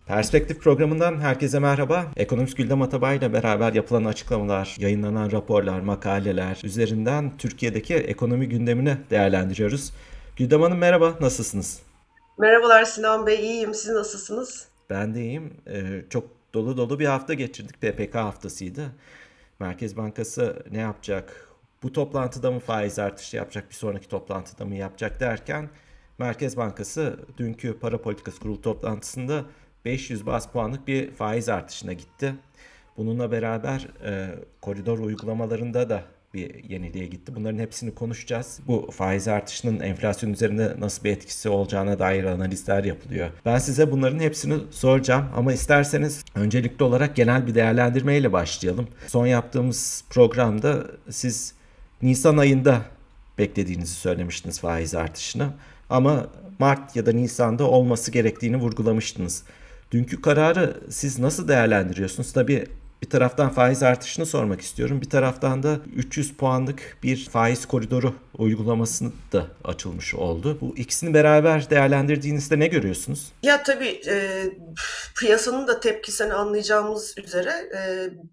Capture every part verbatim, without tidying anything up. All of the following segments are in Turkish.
Perspektif programından herkese merhaba. Ekonomist Güldem Atabay ile beraber yapılan açıklamalar, yayınlanan raporlar, makaleler üzerinden Türkiye'deki ekonomi gündemini değerlendiriyoruz. Güldem Hanım merhaba, nasılsınız? Merhabalar Sinan Bey, iyiyim. Siz nasılsınız? Ben de iyiyim. Ee, çok dolu dolu bir hafta geçirdik. P P K haftasıydı. Merkez Bankası ne yapacak? Bu toplantıda mı faiz artışı yapacak, bir sonraki toplantıda mı yapacak derken Merkez Bankası dünkü para politikası kurulu toplantısında beş yüz baz puanlık bir faiz artışına gitti. Bununla beraber e, koridor uygulamalarında da bir yeniliğe gitti. Bunların hepsini konuşacağız. Bu faiz artışının enflasyon üzerinde nasıl bir etkisi olacağına dair analizler yapılıyor. Ben size bunların hepsini soracağım ama isterseniz öncelikli olarak genel bir değerlendirmeyle başlayalım. Son yaptığımız programda siz Nisan ayında beklediğinizi söylemiştiniz faiz artışını ama Mart ya da Nisan'da olması gerektiğini vurgulamıştınız. Dünkü kararı siz nasıl değerlendiriyorsunuz? Tabii bir taraftan faiz artışını sormak istiyorum. Bir taraftan da üç yüz puanlık bir faiz koridoru uygulaması da açılmış oldu. Bu ikisini beraber değerlendirdiğinizde ne görüyorsunuz? Ya tabii e, piyasanın da tepkisini anlayacağımız üzere e,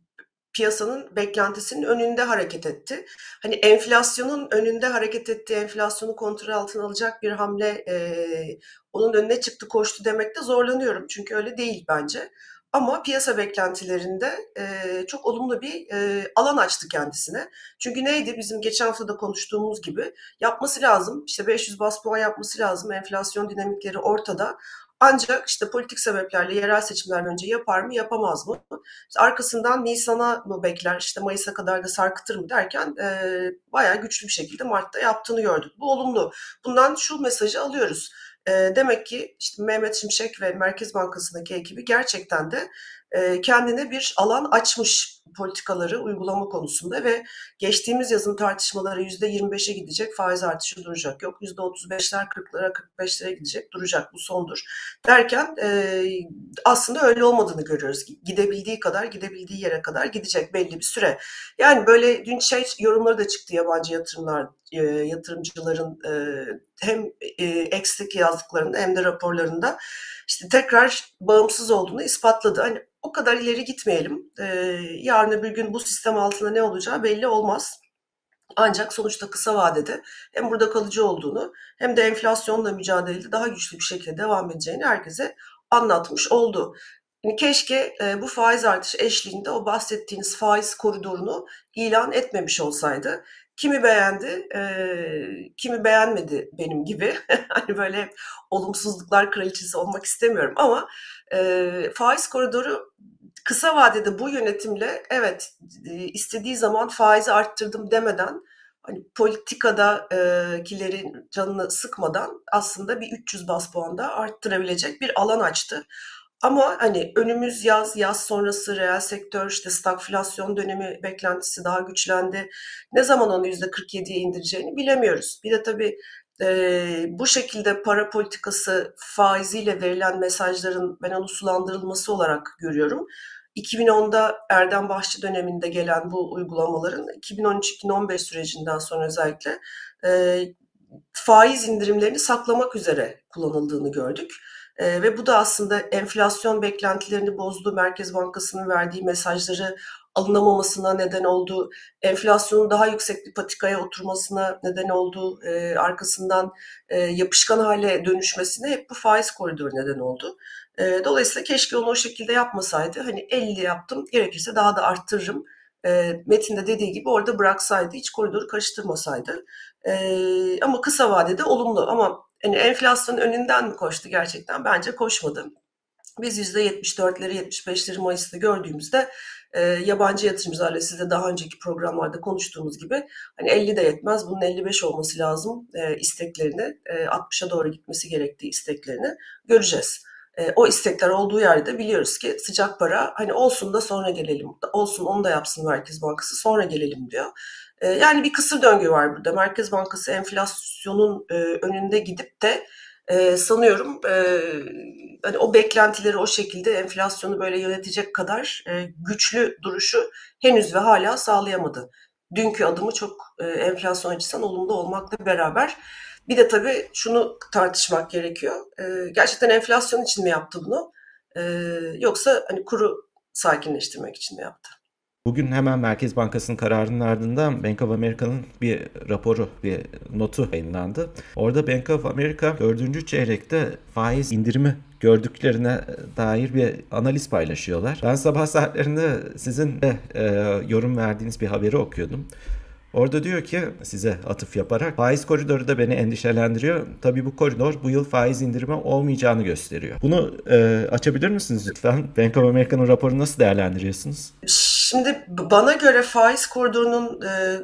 piyasanın beklentisinin önünde hareket etti. Hani enflasyonun önünde hareket ettiği, enflasyonu kontrol altına alacak bir hamle e, onun önüne çıktı koştu demekte zorlanıyorum. Çünkü öyle değil bence. Ama piyasa beklentilerinde e, çok olumlu bir e, alan açtı kendisine. Çünkü neydi bizim geçen hafta da konuştuğumuz gibi yapması lazım. İşte beş yüz bas puan yapması lazım. Enflasyon dinamikleri ortada. Ancak işte politik sebeplerle yerel seçimlerden önce yapar mı yapamaz mı? İşte arkasından Nisan'a mı bekler, işte Mayıs'a kadar da sarkıtır mı derken e, bayağı güçlü bir şekilde Mart'ta yaptığını gördük. Bu olumlu. Bundan şu mesajı alıyoruz. E, demek ki işte Mehmet Şimşek ve Merkez Bankası'ndaki ekibi gerçekten de e, kendine bir alan açmış politikaları uygulama konusunda ve geçtiğimiz yazın tartışmaları yüzde yirmi beşe gidecek, faiz artışı duracak. Yok yüzde otuz beşler, kırklara, kırk beşlere gidecek, duracak. Bu sondur. Derken e, aslında öyle olmadığını görüyoruz. Gidebildiği kadar, gidebildiği yere kadar gidecek belli bir süre. Yani böyle dün şey yorumları da çıktı yabancı yatırımlar, e, yatırımcıların e, hem e, eksik yazdıklarında hem de raporlarında işte tekrar bağımsız olduğunu ispatladı. Hani o kadar ileri gitmeyelim. E, yarın öbür gün bu sistem altında ne olacağı belli olmaz. Ancak sonuçta kısa vadede hem burada kalıcı olduğunu hem de enflasyonla mücadelede daha güçlü bir şekilde devam edeceğini herkese anlatmış oldu. Yani keşke e, bu faiz artışı eşliğinde o bahsettiğiniz faiz koridorunu ilan etmemiş olsaydı. Kimi beğendi, e, kimi beğenmedi benim gibi. Hani böyle olumsuzluklar kraliçesi olmak istemiyorum ama e, faiz koridoru kısa vadede bu yönetimle evet e, istediği zaman faizi arttırdım demeden hani politikadakilerin canını sıkmadan aslında bir üç yüz bas puan da arttırabilecek bir alan açtı. Ama hani önümüz yaz, yaz sonrası reel sektör işte stagflasyon dönemi beklentisi daha güçlendi. Ne zaman onu yüzde kırk yediye indireceğini bilemiyoruz. Bir de tabii e, bu şekilde para politikası faiziyle verilen mesajların ben onu sulandırılması olarak görüyorum. iki bin onda Erdem Bahçı döneminde gelen bu uygulamaların iki bin on üç iki bin on beş sürecinden sonra özellikle e, faiz indirimlerini saklamak üzere kullanıldığını gördük. E, ve bu da aslında enflasyon beklentilerini bozdu. Merkez Bankası'nın verdiği mesajları alınamamasına neden oldu. Enflasyonun daha yüksek bir patikaya oturmasına neden oldu. E, arkasından e, yapışkan hale dönüşmesine hep bu faiz koridoru neden oldu. E, dolayısıyla keşke onu o şekilde yapmasaydı. Hani elli yaptım, gerekirse daha da arttırırım. E, Metin de dediği gibi orada bıraksaydı, hiç koridoru karıştırmasaydı. E, ama kısa vadede olumlu. Ama hani enflasyonun önünden mi koştu gerçekten? Bence koşmadı. Biz yüzde yetmiş dörtleri yetmiş beşleri Mayıs'ta gördüğümüzde e, yabancı yatırımcılarla size daha önceki programlarda konuştuğumuz gibi hani elli de yetmez bunun elli beş olması lazım e, isteklerini e, altmışa doğru gitmesi gerektiği isteklerini göreceğiz. E, o istekler olduğu yerde biliyoruz ki sıcak para hani olsun da sonra gelelim, olsun onu da yapsın Merkez Bankası sonra gelelim diyor. E, yani bir kısır döngü var burada. Merkez Bankası enflasyonun e, önünde gidip de e, sanıyorum e, hani o beklentileri o şekilde enflasyonu böyle yönetecek kadar e, güçlü duruşu henüz ve hala sağlayamadı. Dünkü adımı çok e, enflasyon açısından olumlu olmakla beraber bir de tabii şunu tartışmak gerekiyor. E, gerçekten enflasyon için mi yaptı bunu? E, yoksa hani kuru sakinleştirmek için mi yaptı? Bugün hemen Merkez Bankası'nın kararının ardından Bank of America'nın bir raporu, bir notu yayınlandı. Orada Bank of America dördüncü çeyrekte faiz indirimi gördüklerine dair bir analiz paylaşıyorlar. Ben sabah saatlerinde sizin de e, yorum verdiğiniz bir haberi okuyordum. Orada diyor ki, size atıf yaparak, faiz koridoru da beni endişelendiriyor. Tabii bu koridor bu yıl faiz indirimi olmayacağını gösteriyor. Bunu e, açabilir misiniz lütfen? Bank of America'nın raporunu nasıl değerlendiriyorsunuz? Şimdi bana göre faiz koridorunun e,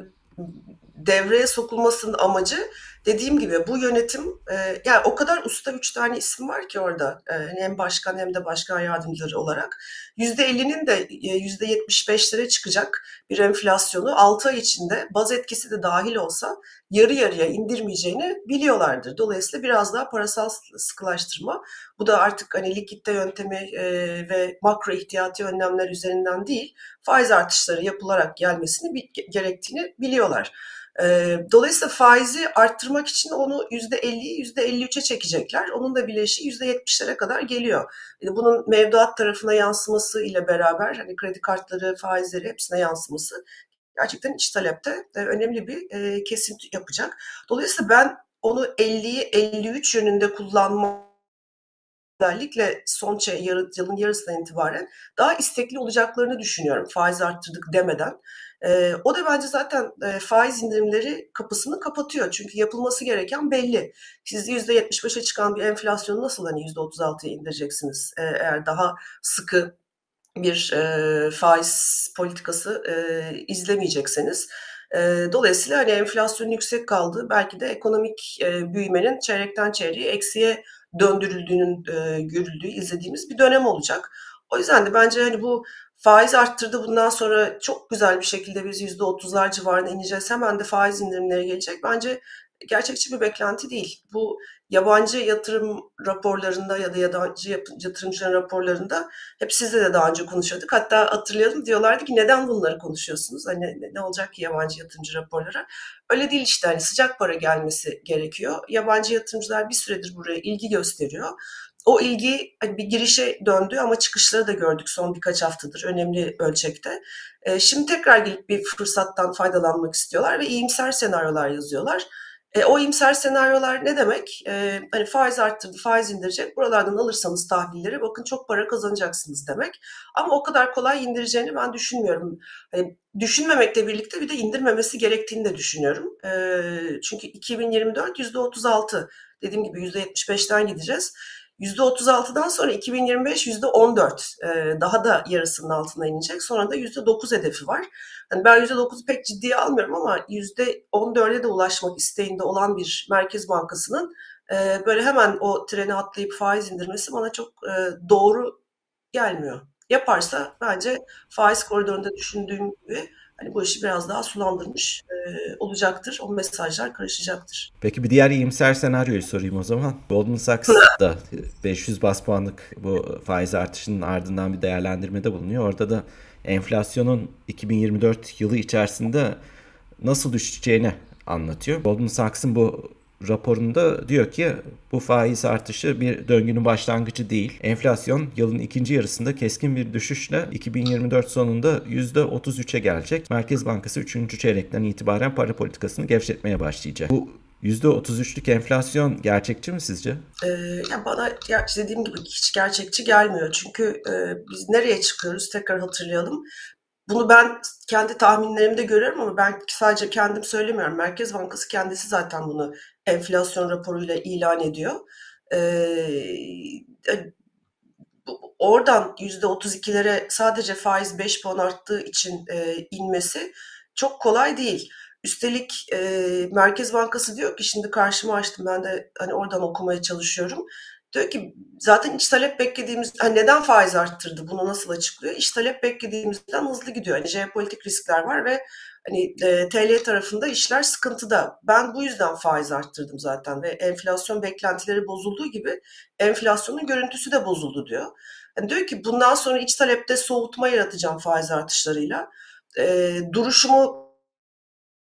devreye sokulmasının amacı, dediğim gibi bu yönetim, e, yani o kadar usta üç tane isim var ki orada, e, hem başkan hem de başkan yardımcıları olarak yüzde ellinin de yüzde yetmiş beşlere çıkacak bir enflasyonu altı ay içinde, baz etkisi de dahil olsa, yarı yarıya indirmeyeceğini biliyorlardır. Dolayısıyla biraz daha parasal sıkılaştırma, bu da artık hani likitte yöntemi e, ve makro ihtiyati önlemler üzerinden değil, faiz artışları yapılarak gelmesini gerektiğini biliyorlar. Dolayısıyla faizi arttırmak için onu yüzde elliyi yüzde elli üçe çekecekler. Onun da bileşiği yüzde yetmişlere kadar geliyor. Bunun mevduat tarafına yansıması ile beraber, hani kredi kartları, faizleri hepsine yansıması gerçekten iç talepte önemli bir kesinti yapacak. Dolayısıyla ben onu elliyi elli üç yönünde kullanma, özellikle son çey- yarı, yılın yarısından itibaren daha istekli olacaklarını düşünüyorum, faiz arttırdık demeden. Ee, o da bence zaten e, faiz indirimleri kapısını kapatıyor. Çünkü yapılması gereken belli. Siz yüzde yetmiş beşe çıkan bir enflasyonu nasıl hani yüzde otuz altıya indireceksiniz? Ee, eğer daha sıkı bir e, faiz politikası e, izlemeyecekseniz. E, dolayısıyla hani enflasyonun yüksek kaldığı, belki de ekonomik e, büyümenin çeyrekten çeyreğe eksiye döndürüldüğünün e, görüldüğü, izlediğimiz bir dönem olacak. O yüzden de bence hani bu faiz arttırdı, bundan sonra çok güzel bir şekilde biz yüzde otuzlar civarına ineceğiz, hemen de faiz indirimleri gelecek, bence gerçekçi bir beklenti değil. Bu yabancı yatırım raporlarında ya da yabancı yatırımcıların raporlarında hep sizle de daha önce konuşuyorduk. Hatta hatırlayalım, diyorlardı ki neden bunları konuşuyorsunuz? Hani ne olacak ki yabancı yatırımcı raporları? Öyle değil işte, hani sıcak para gelmesi gerekiyor. Yabancı yatırımcılar bir süredir buraya ilgi gösteriyor. O ilgi hani bir girişe döndü ama çıkışları da gördük son birkaç haftadır önemli ölçekte. Ee, şimdi tekrar gelip bir fırsattan faydalanmak istiyorlar ve iyimser senaryolar yazıyorlar. E, o iyimser senaryolar ne demek? E, hani faiz arttırdı, faiz indirecek. Buralardan alırsanız tahvilleri, bakın çok para kazanacaksınız demek. Ama o kadar kolay indireceğini ben düşünmüyorum. Hani düşünmemekle birlikte bir de indirmemesi gerektiğini de düşünüyorum. E, çünkü iki bin yirmi dört yüzde otuz altı, dediğim gibi yüzde yetmiş beşten gideceğiz. yüzde otuz altıdan sonra iki bin yirmi beş yüzde on dört, e, daha da yarısının altına inecek. Sonra da yüzde dokuz hedefi var. Yani ben yüzde dokuzu pek ciddiye almıyorum ama yüzde on dörde de ulaşmak isteğinde olan bir Merkez Bankası'nın e, böyle hemen o treni atlayıp faiz indirmesi bana çok e, doğru gelmiyor. Yaparsa bence faiz koridorunda düşündüğüm gibi hani bu işi biraz daha sulandırmış e, olacaktır. O mesajlar karışacaktır. Peki bir diğer iyimser senaryoyu sorayım o zaman. Goldman Sachs da beş yüz bas puanlık bu faiz artışının ardından bir değerlendirmede bulunuyor. Orada da enflasyonun iki bin yirmi dört yılı içerisinde nasıl düşeceğini anlatıyor. Goldman Sachs'ın bu raporunda diyor ki, bu faiz artışı bir döngünün başlangıcı değil. Enflasyon yılın ikinci yarısında keskin bir düşüşle iki bin yirmi dört sonunda yüzde otuz üçe gelecek. Merkez Bankası üçüncü çeyrekten itibaren para politikasını gevşetmeye başlayacak. Bu yüzde otuz üçlük enflasyon gerçekçi mi sizce? Ee, yani bana ya dediğim gibi hiç gerçekçi gelmiyor. Çünkü e, biz nereye çıkıyoruz, tekrar hatırlayalım. Bunu ben kendi tahminlerimde görüyorum ama ben sadece kendim söylemiyorum. Merkez Bankası kendisi zaten bunu enflasyon raporuyla ilan ediyor. Ee, oradan yüzde otuz ikilere sadece faiz beş puan arttığı için e, inmesi çok kolay değil. Üstelik e, Merkez Bankası diyor ki, şimdi karşıma açtım ben de hani oradan okumaya çalışıyorum. Diyor ki zaten iç talep beklediğimiz, hani neden faiz arttırdı, bunu nasıl açıklıyor? İç talep beklediğimizden hızlı gidiyor. Hani jeopolitik riskler var ve hani e, T L tarafında işler sıkıntıda. Ben bu yüzden faiz arttırdım zaten ve enflasyon beklentileri bozulduğu gibi enflasyonun görüntüsü de bozuldu diyor. Yani diyor ki bundan sonra iç talepte soğutma yaratacağım faiz artışlarıyla. E, duruşumu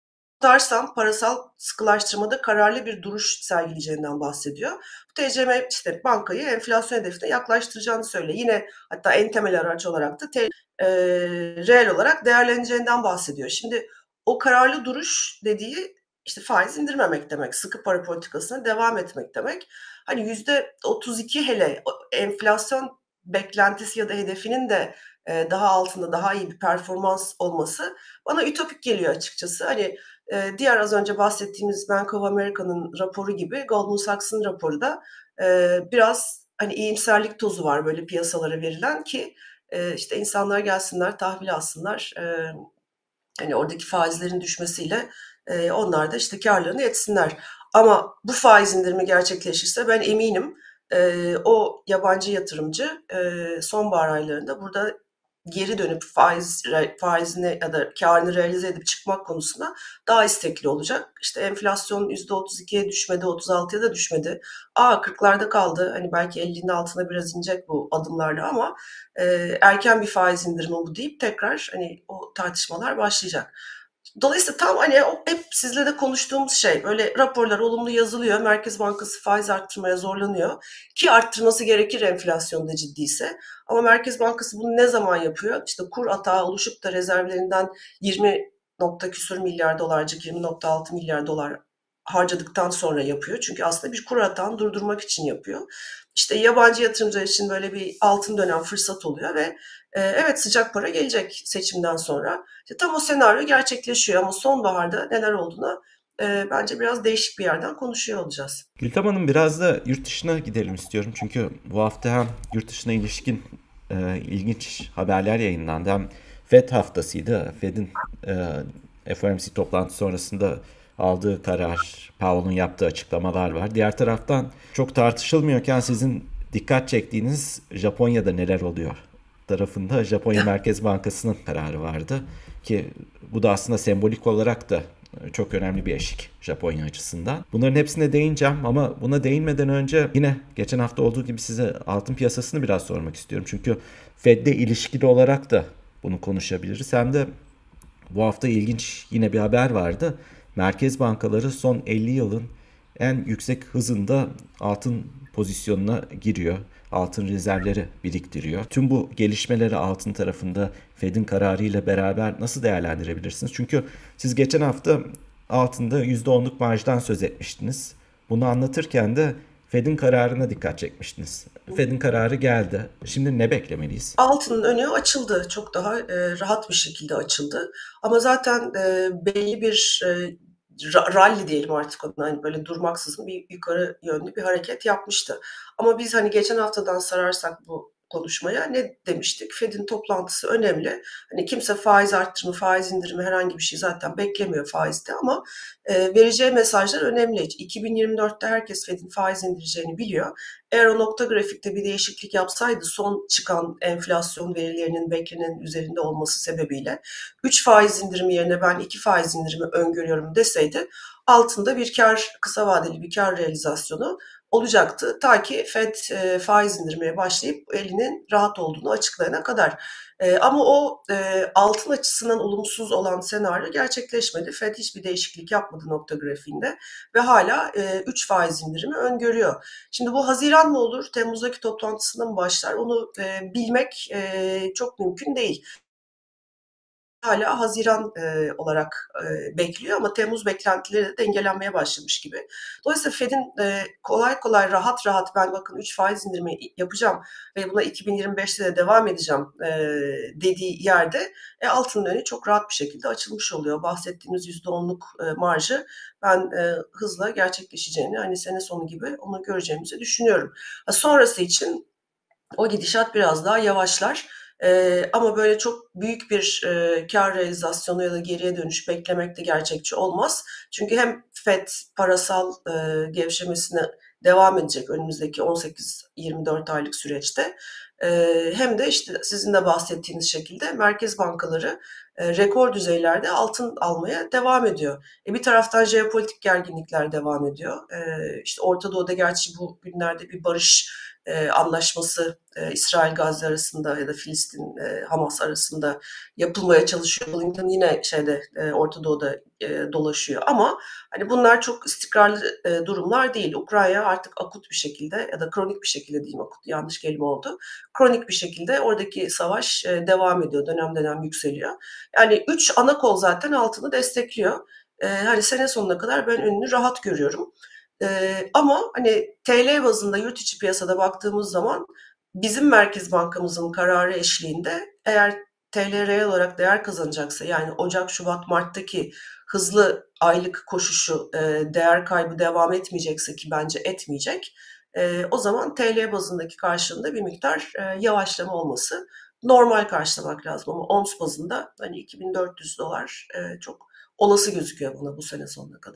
tutarsam parasal sıkılaştırmada kararlı bir duruş sergileyeceğinden bahsediyor. Bu T C M işte bankayı enflasyon hedefine yaklaştıracağını söylüyor. Yine hatta en temel araç olarak da te, e, reel olarak değerleneceğinden bahsediyor. Şimdi o kararlı duruş dediği işte faiz indirmemek demek, sıkı para politikasına devam etmek demek. Hani yüzde otuz iki hele enflasyon beklentisi ya da hedefinin de e, daha altında daha iyi bir performans olması bana ütopik geliyor açıkçası. Hani e, diğer az önce bahsettiğimiz Bank of America'nın raporu gibi Goldman Sachs'ın raporu da e, biraz hani iyimserlik tozu var böyle piyasalara verilen ki e, işte insanlar gelsinler tahvil alsınlar. E, hani oradaki faizlerin düşmesiyle e, onlar da işte karlarını etsinler. Ama bu faiz indirimi gerçekleşirse ben eminim e, o yabancı yatırımcı e, sonbahar aylarında burada geri dönüp faiz faizini ya da karını realize edip çıkmak konusunda daha istekli olacak. İşte enflasyon yüzde otuz ikiye düşmedi, otuz altıya da düşmedi. Aa kırklarda kaldı. Hani belki ellinin altına biraz inecek bu adımlarla ama e, erken bir faiz indirimi bu deyip tekrar hani o tartışmalar başlayacak. Dolayısıyla tam hani o hep sizle de konuştuğumuz şey böyle raporlar olumlu yazılıyor. Merkez Bankası faiz arttırmaya zorlanıyor ki arttırması gerekir enflasyonda ciddiyse. Ama Merkez Bankası bunu ne zaman yapıyor? İşte kur atağı oluşup da rezervlerinden yirmi nokta küsur milyar dolarcık yirmi nokta altı milyar dolar harcadıktan sonra yapıyor. Çünkü aslında bir kur atağını durdurmak için yapıyor. İşte yabancı yatırımcılar için böyle bir altın dönem fırsat oluyor ve e, evet sıcak para gelecek seçimden sonra. İşte tam o senaryo gerçekleşiyor ama sonbaharda neler olduğuna e, bence biraz değişik bir yerden konuşuyor olacağız. Gültem Hanım biraz da yurt dışına gidelim istiyorum. Çünkü bu hafta hem yurt dışına ilişkin e, ilginç haberler yayınlandı. Hem Fed haftasıydı. Fed'in e, F O M C toplantısı sonrasında aldığı karar, Powell'ın yaptığı açıklamalar var. Diğer taraftan çok tartışılmıyorken sizin dikkat çektiğiniz Japonya'da neler oluyor tarafında Japonya Merkez Bankası'nın kararı vardı. Ki bu da aslında sembolik olarak da çok önemli bir eşik Japonya açısından. Bunların hepsine değineceğim ama buna değinmeden önce yine geçen hafta olduğu gibi size altın piyasasını biraz sormak istiyorum. Çünkü Fed'le ilişkili olarak da bunu konuşabiliriz. Hem de bu hafta ilginç yine bir haber vardı. Merkez bankaları son elli yılın en yüksek hızında altın pozisyonuna giriyor. Altın rezervleri biriktiriyor. Tüm bu gelişmeleri altın tarafında Fed'in kararıyla beraber nasıl değerlendirebilirsiniz? Çünkü siz geçen hafta altında yüzde onluk marjdan söz etmiştiniz. Bunu anlatırken de Fed'in kararına dikkat çekmiştiniz. Fed'in kararı geldi. Şimdi ne beklemeliyiz? Altının önü açıldı. Çok daha e, rahat bir şekilde açıldı. Ama zaten e, belli bir e, rally diyelim artık ona hani böyle durmaksızın bir yukarı yönlü bir hareket yapmıştı. Ama biz hani geçen haftadan sararsak bu konuşmaya ne demiştik? Fed'in toplantısı önemli. Hani kimse faiz arttırımı, faiz indirimi herhangi bir şey zaten beklemiyor faizde ama e, vereceği mesajlar önemli. iki bin yirmi dörtte herkes Fed'in faiz indireceğini biliyor. Eğer o nokta grafikte bir değişiklik yapsaydı son çıkan enflasyon verilerinin beklenenin üzerinde olması sebebiyle üç faiz indirimi yerine ben iki faiz indirimi öngörüyorum deseydi altında bir kar, kısa vadeli bir kar realizasyonu olacaktı. Ta ki Fed e, faiz indirmeye başlayıp elinin rahat olduğunu açıklayana kadar. E, ama o e, altın açısından olumsuz olan senaryo gerçekleşmedi. Fed hiçbir değişiklik yapmadı nokta grafiğinde ve hala üç faiz indirimi öngörüyor. Şimdi bu Haziran mı olur, Temmuz'daki toplantısında mı başlar onu e, bilmek e, çok mümkün değil. Hala Haziran e, olarak e, bekliyor ama Temmuz beklentileri de dengelenmeye başlamış gibi. Dolayısıyla Fed'in e, kolay kolay rahat rahat ben bakın üç faiz indirimi yapacağım ve buna iki bin yirmi beşte de devam edeceğim e, dediği yerde e, altının önü çok rahat bir şekilde açılmış oluyor. Bahsettiğimiz yüzde onluk e, marjı ben e, hızla gerçekleşeceğini hani sene sonu gibi onu göreceğimizi düşünüyorum. Sonrası için o gidişat biraz daha yavaşlar. Ee, ama böyle çok büyük bir e, kar realizasyonu ya da geriye dönüş beklemek de gerçekçi olmaz. Çünkü hem Fed parasal e, gevşemesine devam edecek önümüzdeki on sekiz yirmi dört aylık süreçte. E, hem de işte sizin de bahsettiğiniz şekilde merkez bankaları e, rekor düzeylerde altın almaya devam ediyor. E, bir taraftan jeopolitik gerginlikler devam ediyor. E, işte Orta Doğu'da gerçi bu günlerde bir barış e, anlaşması e, İsrail-Gazze arasında ya da Filistin-Hamas arasında yapılmaya çalışıyor. Blinken yine şeyde e, Orta Doğu'da e, dolaşıyor ama hani bunlar çok istikrarlı e, durumlar değil. Ukrayna artık akut bir şekilde ya da kronik bir şekilde diyeyim, akut yanlış kelime oldu. Kronik bir şekilde oradaki savaş e, devam ediyor, dönem dönem yükseliyor. Yani üç ana kol zaten altını destekliyor. E, hani sene sonuna kadar ben önünü rahat görüyorum. Ee, ama hani T L bazında yurt içi piyasada baktığımız zaman bizim Merkez Bankamızın kararı eşliğinde eğer T L reel olarak değer kazanacaksa, yani Ocak, Şubat, Mart'taki hızlı aylık koşuşu e, değer kaybı devam etmeyecekse, ki bence etmeyecek, e, o zaman T L bazındaki karşılığında bir miktar e, yavaşlama olması normal karşılamak lazım. Ama ons bazında hani iki bin dört yüz dolar e, çok olası gözüküyor buna bu sene sonuna kadar.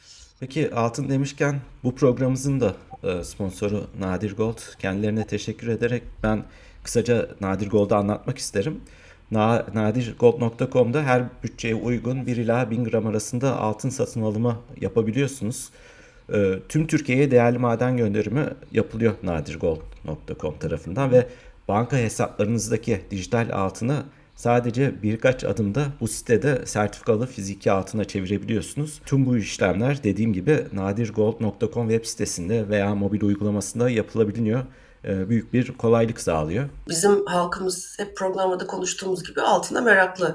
Peki altın demişken bu programımızın da e, sponsoru Nadir Gold. Kendilerine teşekkür ederek ben kısaca Nadir Gold'u anlatmak isterim. Na, nadirgold nokta com'da her bütçeye uygun bir ila bin gram arasında altın satın alımı yapabiliyorsunuz. E, tüm Türkiye'ye değerli maden gönderimi yapılıyor nadirgold nokta com tarafından ve banka hesaplarınızdaki dijital altını sadece birkaç adımda bu sitede sertifikalı fiziki altına çevirebiliyorsunuz. Tüm bu işlemler dediğim gibi nadirgold nokta com web sitesinde veya mobil uygulamasında yapılabiliyor. Büyük bir kolaylık sağlıyor. Bizim halkımız hep programda konuştuğumuz gibi altına meraklı.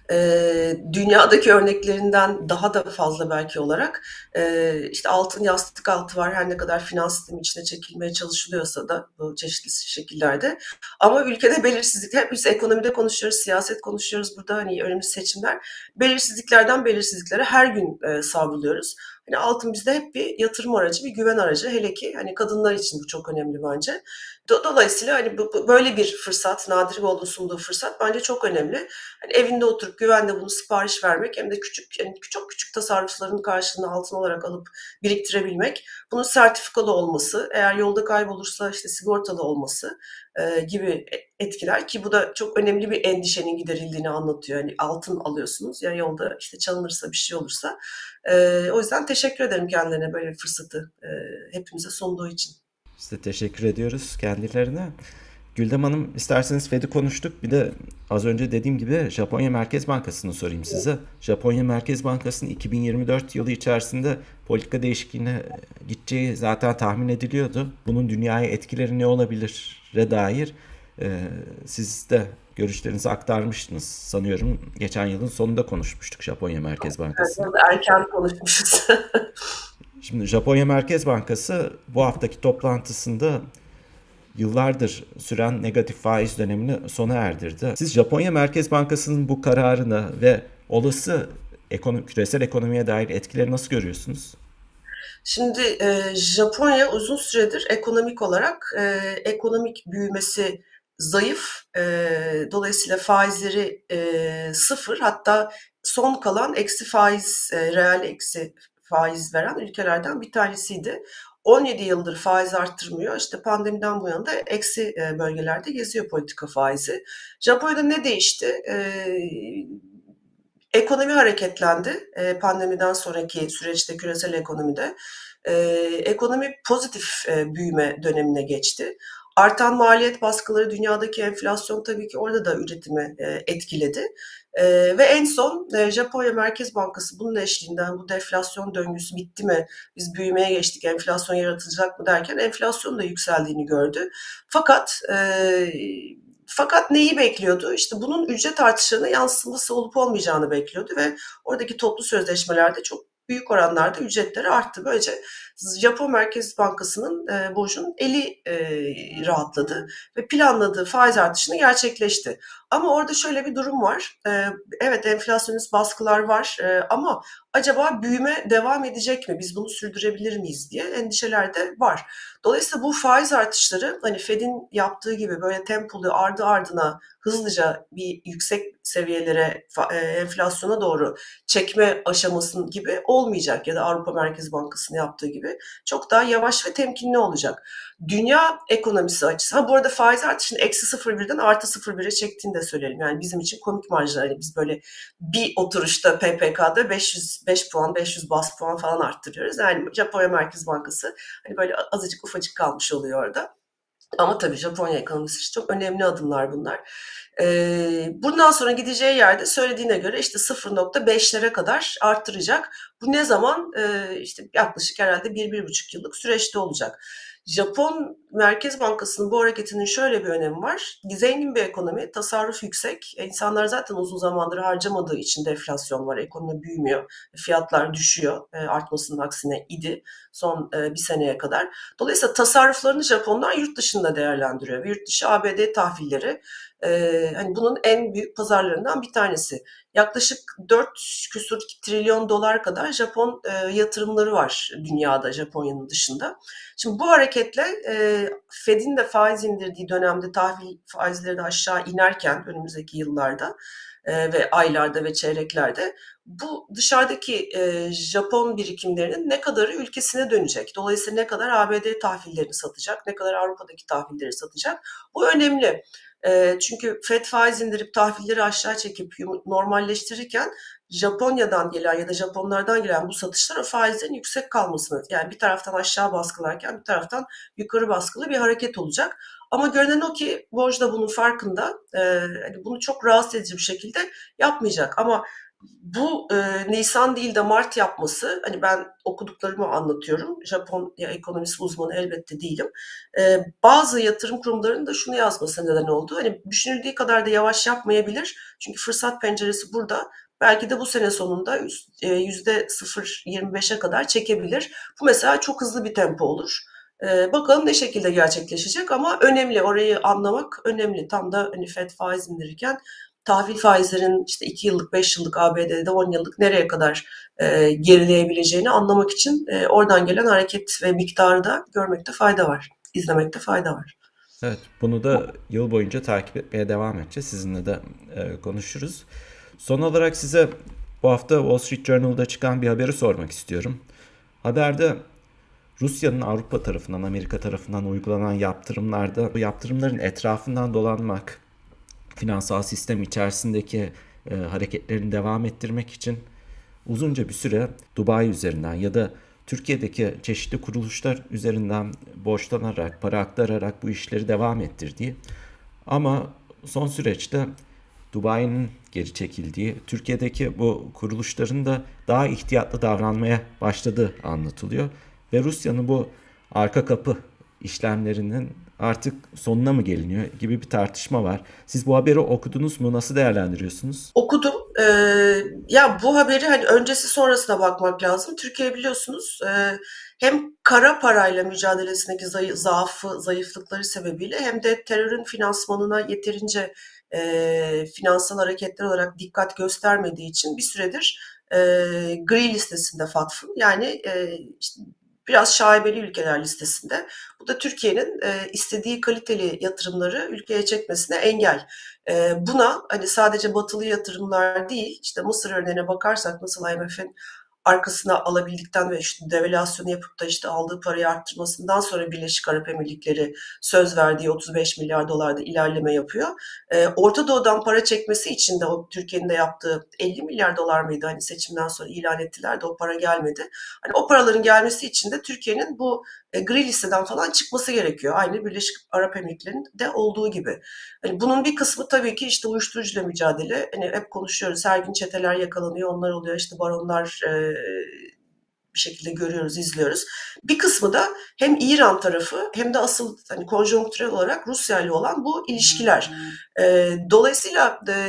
Ee, dünyadaki örneklerinden daha da fazla belki olarak e, işte altın yastık altı var, her ne kadar finans sistemi içine çekilmeye çalışılıyorsa da bu çeşitli şekillerde. Ama ülkede belirsizlik, hep biz ekonomide konuşuyoruz, siyaset konuşuyoruz burada, hani önemli seçimler. Belirsizliklerden belirsizliklere her gün e, savruluyoruz. Hani altın bizde hep bir yatırım aracı, bir güven aracı. Hele ki hani kadınlar için bu çok önemli bence. Dolayısıyla hani bu, böyle bir fırsat, Nadir Gold'un sunduğu fırsat bence çok önemli. Hani evinde oturup güvenle bunu sipariş vermek, hem de küçük, yani çok küçük tasarrufların karşılığını altın olarak alıp biriktirebilmek, bunun sertifikalı olması, eğer yolda kaybolursa işte sigortalı olması e, gibi etkiler, ki bu da çok önemli bir endişenin giderildiğini anlatıyor. Yani altın alıyorsunuz ya, yolda işte çalınırsa, bir şey olursa. E, o yüzden teşekkür ederim kendilerine böyle bir fırsatı e, hepimize sunduğu için. Biz de teşekkür ediyoruz kendilerine. Güldem Hanım, isterseniz Fed'i konuştuk. Bir de az önce dediğim gibi Japonya Merkez Bankası'nı sorayım size. Japonya Merkez Bankası'nın iki bin yirmi dört yılı içerisinde politika değişikliğine gideceği zaten tahmin ediliyordu. Bunun dünyaya etkileri ne olabilir'e dair e, siz de görüşlerinizi aktarmıştınız sanıyorum. Geçen yılın sonunda konuşmuştuk Japonya Merkez Bankası'nı. Evet, erken konuşmuşuz. Şimdi Japonya Merkez Bankası bu haftaki toplantısında yıllardır süren negatif faiz dönemini sona erdirdi. Siz Japonya Merkez Bankası'nın bu kararını ve olası ekonomi, küresel ekonomiye dair etkileri nasıl görüyorsunuz? Şimdi e, Japonya uzun süredir ekonomik olarak e, ekonomik büyümesi zayıf. E, dolayısıyla faizleri e, sıfır, hatta son kalan eksi faiz, e, reel eksi faiz veren ülkelerden bir tanesiydi. on yedi yıldır faiz arttırmıyor. İşte pandemiden bu yana da eksi e, bölgelerde geziyor politika faizi. Japonya'da ne değişti? E, Ekonomi hareketlendi. E, pandemiden sonraki süreçte küresel ekonomide. E, ekonomi pozitif e, büyüme dönemine geçti. Artan maliyet baskıları, dünyadaki enflasyon tabii ki orada da üretimi e, etkiledi. E, ve en son e, Japonya Merkez Bankası bunun eşliğinden bu deflasyon döngüsü bitti mi, biz büyümeye geçtik, enflasyon yaratılacak mı derken enflasyonun da yükseldiğini gördü. Fakat e, Fakat neyi bekliyordu? İşte bunun ücret artışlarına yansıması olup olmayacağını bekliyordu ve oradaki toplu sözleşmelerde çok büyük oranlarda ücretleri arttı. Böylece Japon Merkez Bankası'nın e, borcun eli e, rahatladı ve planladığı faiz artışını gerçekleşti. Ama orada şöyle bir durum var. E, evet, enflasyonist baskılar var e, ama acaba büyüme devam edecek mi? Biz bunu sürdürebilir miyiz diye endişeler de var. Dolayısıyla bu faiz artışları, hani Fed'in yaptığı gibi böyle tempolu, ardı ardına hızlıca bir yüksek seviyelere, e, enflasyona doğru çekme aşamasının gibi olmayacak, ya da Avrupa Merkez Bankası'nın yaptığı gibi çok daha yavaş ve temkinli olacak. Dünya ekonomisi açısından, bu arada faiz artışını eksi sıfır virgül birden artı sıfır virgül bire çektiğini de söyleyelim. Yani bizim için komik marjlar. Yani biz böyle bir oturuşta P P K'da beş yüz beş puan, beş yüz bas puan falan arttırıyoruz. Yani Japonya Merkez Bankası hani böyle azıcık ufacık kalmış oluyor orada. Ama tabii Japonya ekonomisi için çok önemli adımlar bunlar. Ee, bundan sonra gideceği yerde söylediğine göre işte sıfır nokta beşlere kadar arttıracak. Bu ne zaman? Ee, işte yaklaşık herhalde bir, bir buçuk yıllık süreçte olacak. Japon Merkez Bankası'nın bu hareketinin şöyle bir önemi var. Zengin bir ekonomi, tasarruf yüksek. E, İnsanlar zaten uzun zamandır harcamadığı için deflasyon var, ekonomi büyümüyor, fiyatlar düşüyor, e, artmasının aksine idi son e, bir seneye kadar. Dolayısıyla tasarruflarını Japonlar yurt dışında değerlendiriyor. Yurt dışı A B D tahvilleri e, hani bunun en büyük pazarlarından bir tanesi. Yaklaşık dört küsur trilyon dolar kadar Japon e, yatırımları var dünyada, Japonya'nın dışında. Şimdi bu hareketle e, Fed'in de faiz indirdiği dönemde tahvil faizleri de aşağı inerken önümüzdeki yıllarda e, ve aylarda ve çeyreklerde bu dışarıdaki e, Japon birikimlerinin ne kadarı ülkesine dönecek. Dolayısıyla ne kadar A B D tahvillerini satacak, ne kadar Avrupa'daki tahvilleri satacak. Bu önemli. E, çünkü Fed faiz indirip tahvilleri aşağı çekip normalleştirirken Japonya'dan gelen ya da Japonlardan gelen bu satışlar o faizlerin yüksek kalmasını, yani bir taraftan aşağı baskılarken bir taraftan yukarı baskılı bir hareket olacak. Ama görünen o ki Woj da bunun farkında. E, hani bunu çok rahatsız edici bir şekilde yapmayacak. Ama bu e, Nisan değil de Mart yapması, hani ben okuduklarımı anlatıyorum. Japon ya, ekonomisi uzmanı elbette değilim. E, bazı yatırım kurumlarının da şunu yazması neden oldu. Hani düşünüldüğü kadar da yavaş yapmayabilir. Çünkü fırsat penceresi burada. Belki de bu sene sonunda yüzde sıfır virgül yirmi beşe kadar çekebilir. Bu mesela çok hızlı bir tempo olur. E, bakalım ne şekilde gerçekleşecek, ama önemli, orayı anlamak önemli. Tam da hani Fed faiz indirirken tahvil faizlerin işte iki yıllık, beş yıllık, A B D'de on yıllık nereye kadar e, gerileyebileceğini anlamak için e, oradan gelen hareket ve miktarı da görmekte fayda var, izlemekte fayda var. Evet, bunu da yıl boyunca takip etmeye devam edeceğiz. Sizinle de e, konuşuruz. Son olarak size bu hafta Wall Street Journal'da çıkan bir haberi sormak istiyorum. Haberde Rusya'nın Avrupa tarafından, Amerika tarafından uygulanan yaptırımlarda bu yaptırımların etrafından dolanmak, finansal sistem içerisindeki e, hareketlerini devam ettirmek için uzunca bir süre Dubai üzerinden ya da Türkiye'deki çeşitli kuruluşlar üzerinden borçlanarak, para aktararak bu işleri devam ettirdiği, ama son süreçte Dubai'nin geri çekildiği, Türkiye'deki bu kuruluşların da daha ihtiyatlı davranmaya başladığı anlatılıyor. Ve Rusya'nın bu arka kapı işlemlerinin artık sonuna mı geliniyor gibi bir tartışma var. Siz bu haberi okudunuz mu? Nasıl değerlendiriyorsunuz? Okudum. Ee, ya bu haberi hani öncesi sonrasına bakmak lazım. Türkiye biliyorsunuz e, hem kara parayla mücadelesindeki zayıf, zaafı, zayıflıkları sebebiyle hem de terörün finansmanına yeterince e, finansal hareketler olarak dikkat göstermediği için bir süredir e, gri listesinde FATF'ın, yani e, işte biraz şaibeli ülkeler listesinde. Bu da Türkiye'nin e, istediği kaliteli yatırımları ülkeye çekmesine engel. E, buna hani sadece batılı yatırımlar değil, işte Mısır örneğine bakarsak nasıl I M F'in arkasına alabildikten ve işte devalüasyonu yapıp da işte aldığı parayı arttırmasından sonra Birleşik Arap Emirlikleri söz verdiği otuz beş milyar dolarda ilerleme yapıyor. Ee, Orta Doğu'dan para çekmesi için de o Türkiye'nin de yaptığı elli milyar dolar mıydı, hani seçimden sonra ilan ettiler de o para gelmedi. Hani o paraların gelmesi için de Türkiye'nin bu e, gri listeden falan çıkması gerekiyor. Aynı Birleşik Arap Emirlikleri'nde olduğu gibi. Hani bunun bir kısmı tabii ki işte uyuşturucuyla mücadele. Hani hep konuşuyoruz, her gün çeteler yakalanıyor, onlar oluyor, işte baronlar e, bir şekilde görüyoruz, izliyoruz. Bir kısmı da hem İran tarafı hem de asıl hani konjonktürel olarak Rusya ile olan bu ilişkiler. E, dolayısıyla e,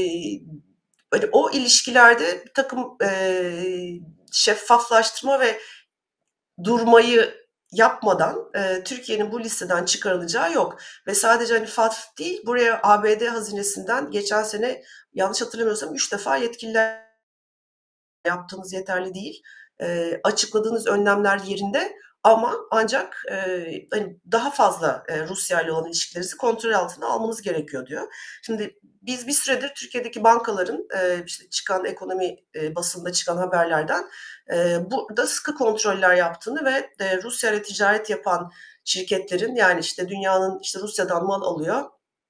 hani o ilişkilerde bir takım e, şeffaflaştırma ve durmayı yapmadan e, Türkiye'nin bu listeden çıkarılacağı yok. Ve sadece hani FATF değil, buraya A B D hazinesinden geçen sene yanlış hatırlamıyorsam üç defa yetkililer yaptığınız yeterli değil. E, açıkladığınız önlemler yerinde, ama ancak e, hani daha fazla e, Rusya ile olan ilişkilerinizi kontrol altına almanız gerekiyor diyor. Şimdi biz bir süredir Türkiye'deki bankaların e, işte çıkan ekonomi e, basında çıkan haberlerden e, burada sıkı kontroller yaptığını ve e, Rusya ile ticaret yapan şirketlerin, yani işte dünyanın işte Rusya'dan mal alıyor,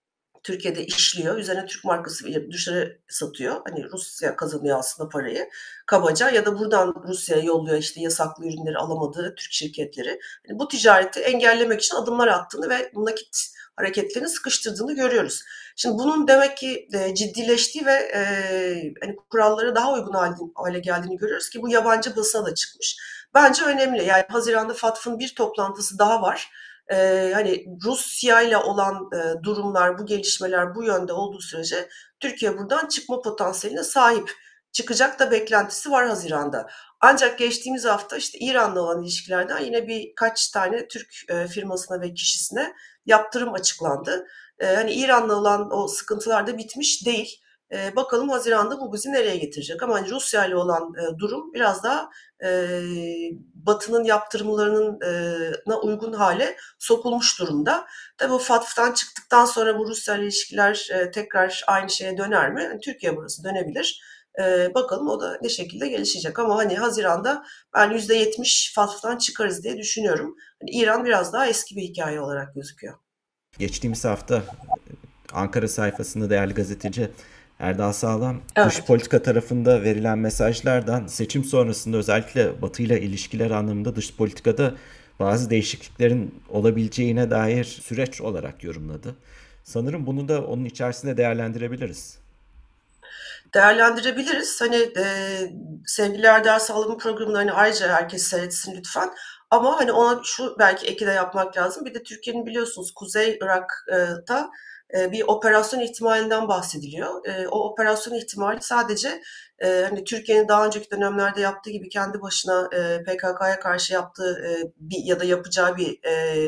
Türkiye'de işliyor. Üzerine Türk markası dışarı satıyor. Hani Rusya kazanıyor aslında parayı kabaca, ya da buradan Rusya'ya yolluyor işte yasaklı ürünleri alamadığı Türk şirketleri. Yani bu ticareti engellemek için adımlar attığını ve nakit hareketlerini sıkıştırdığını görüyoruz. Şimdi bunun demek ki e, ciddileştiği ve e, hani kurallara daha uygun hale, hale geldiğini görüyoruz ki bu yabancı basına da çıkmış. Bence önemli. Yani Haziran'da FATF'ın bir toplantısı daha var. Ee, hani Rusya ile olan e, durumlar, bu gelişmeler bu yönde olduğu sürece Türkiye buradan çıkma potansiyeline sahip. Çıkacak da beklentisi var Haziran'da. Ancak geçtiğimiz hafta işte İran'la olan ilişkilerden yine birkaç tane Türk e, firmasına ve kişisine yaptırım açıklandı. E, hani İran'la olan o sıkıntılar da bitmiş değil. E, bakalım Haziran'da bu bizi nereye getirecek? Ama hani Rusya ile olan e, durum biraz daha e, Batı'nın yaptırımlarına uygun hale sokulmuş durumda. Tabii bu FATF'tan çıktıktan sonra bu Rusya ile ilişkiler e, tekrar aynı şeye döner mi? Yani Türkiye burası dönebilir. E, bakalım o da ne şekilde gelişecek. Ama hani Haziran'da ben yüzde yetmiş FATF'tan çıkarız diye düşünüyorum. Hani İran biraz daha eski bir hikaye olarak gözüküyor. Geçtiğimiz hafta Ankara sayfasında değerli gazeteci Erdal Sağlam dış Evet. politika tarafında verilen mesajlardan seçim sonrasında özellikle Batı ile ilişkiler anlamında dış politikada bazı değişikliklerin olabileceğine dair süreç olarak yorumladı. Sanırım bunu da onun içerisinde değerlendirebiliriz. Değerlendirebiliriz. Hani e, sevgili Erdal Sağlam'ın programını hani ayrıca herkes seyretsin lütfen. Ama hani ona şu belki eki de yapmak lazım. Bir de Türkiye'nin biliyorsunuz Kuzey Irak'ta e, bir operasyon ihtimalinden bahsediliyor. E, o operasyon ihtimali sadece e, hani Türkiye'nin daha önceki dönemlerde yaptığı gibi kendi başına e, P K K'ya karşı yaptığı e, bir ya da yapacağı bir e,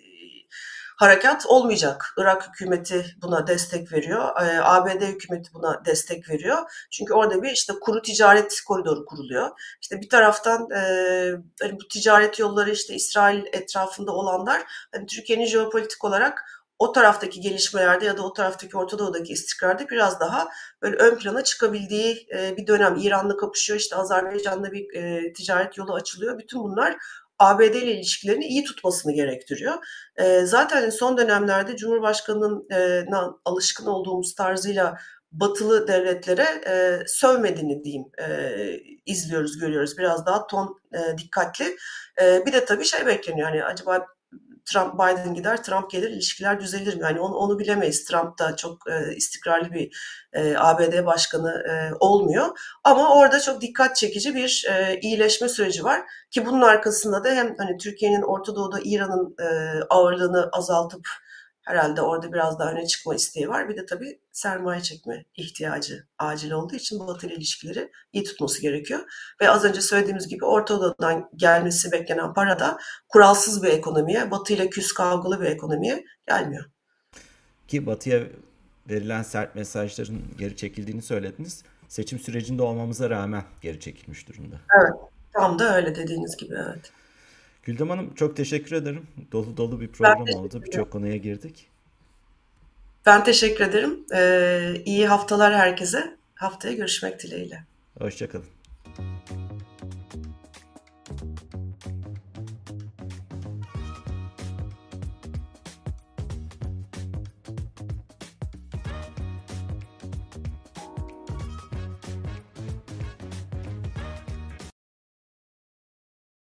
harekat olmayacak. Irak hükümeti buna destek veriyor. A B D hükümeti buna destek veriyor. Çünkü orada bir işte kuru ticaret koridoru kuruluyor. İşte bir taraftan e, hani bu ticaret yolları işte İsrail etrafında olanlar hani Türkiye'nin jeopolitik olarak o taraftaki gelişmelerde ya da o taraftaki Orta Doğu'daki istikrarda biraz daha böyle ön plana çıkabildiği e, bir dönem. İran'la kapışıyor, işte Azerbaycan'da bir e, ticaret yolu açılıyor. Bütün bunlar A B D ile ilişkilerini iyi tutmasını gerektiriyor. E, zaten son dönemlerde Cumhurbaşkanı'nın e, alışkın olduğumuz tarzıyla batılı devletlere e, sövmediğini diyeyim e, izliyoruz, görüyoruz. Biraz daha ton e, dikkatli. E, bir de tabii şey bekleniyor. Yani acaba Trump Biden gider, Trump gelir, ilişkiler düzelir mi? Yani onu, onu bilemeyiz. Trump da çok e, istikrarlı bir e, A B D başkanı e, olmuyor. Ama orada çok dikkat çekici bir e, iyileşme süreci var ki bunun arkasında da hem hani Türkiye'nin Orta Doğu'da İran'ın e, ağırlığını azaltıp herhalde orada biraz daha öne çıkma isteği var. Bir de tabii sermaye çekme ihtiyacı acil olduğu için Batı ile ilişkileri iyi tutması gerekiyor. Ve az önce söylediğimiz gibi Orta Doğu'dan gelmesi beklenen para da kuralsız bir ekonomiye, Batı ile küs kavgalı bir ekonomiye gelmiyor. Ki Batı'ya verilen sert mesajların geri çekildiğini söylediniz. Seçim sürecinde olmamıza rağmen geri çekilmiş durumda. Evet, tam da öyle dediğiniz gibi, evet. Güldem Hanım çok teşekkür ederim. Dolu dolu bir Ben program oldu. teşekkür ederim. Birçok konuya girdik. Ben teşekkür ederim. Ee, iyi haftalar herkese. Haftaya görüşmek dileğiyle. Hoşça kalın.